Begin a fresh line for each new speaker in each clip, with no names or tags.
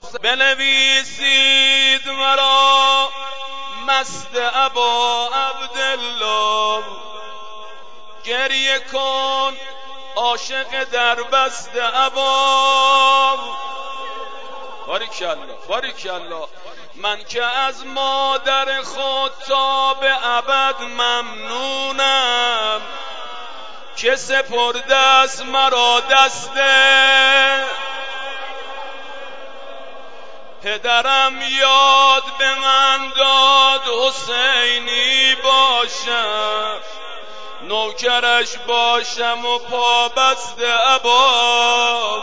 بنویسید مرا مست ابا عبدالله، گریه کن عاشق در بست ابا. باریکالله باریکالله. من که از مادر خود تا به ابد ممنونم که سپرده است مرا دسته. پدرم یاد به من داد حسینی باشم، نوکرش باشم و پابست ابا.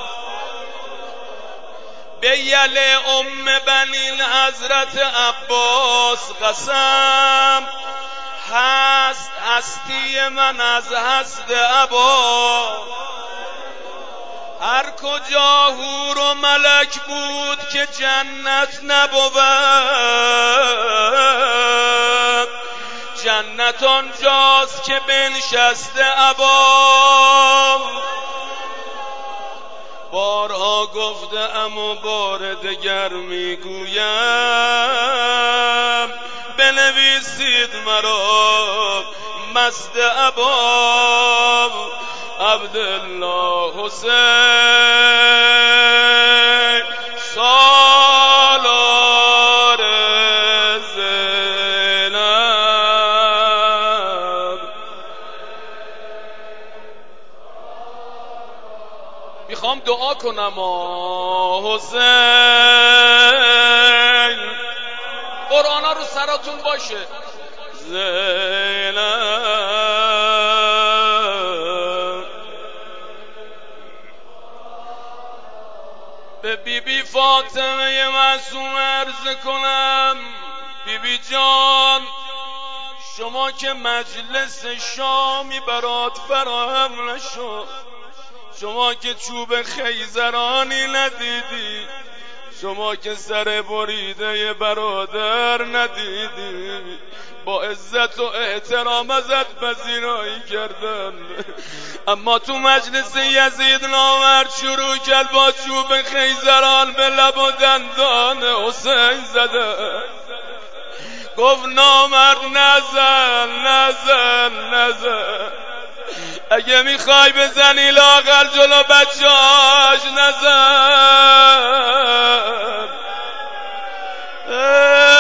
به یل ام بنین حضرت عباس قسم، هست هستی من از هست ابا. هر کجا حور و ملک بود که جنت نبود، جنت آنجاست که بنشسته ابا. بارها گفتم و بار دگر میگویم، بنویسید مرا مست ابا عبدالله حسین سالار زینب. میخوام دعا کنم حسین، قرآن رو سراتون باشه. زینب به بیبی فاطمه معصومه عرض کنم، بیبی جان شما که مجلس شامی برات فراهم نشد، شما که چوب خیزرانی ندیدی، شما که سر بریده برادر ندیدی، با عزت و احترام ازت پذیرایی کردم، اما تو مجلس یزید نامرد شروع کرد با چوب خیزران به لب و دندان حسین زده. گفت نامرد نزن نزن نزن، اگه میخوای بزنی لاغر جلو بچه‌هاش نزن.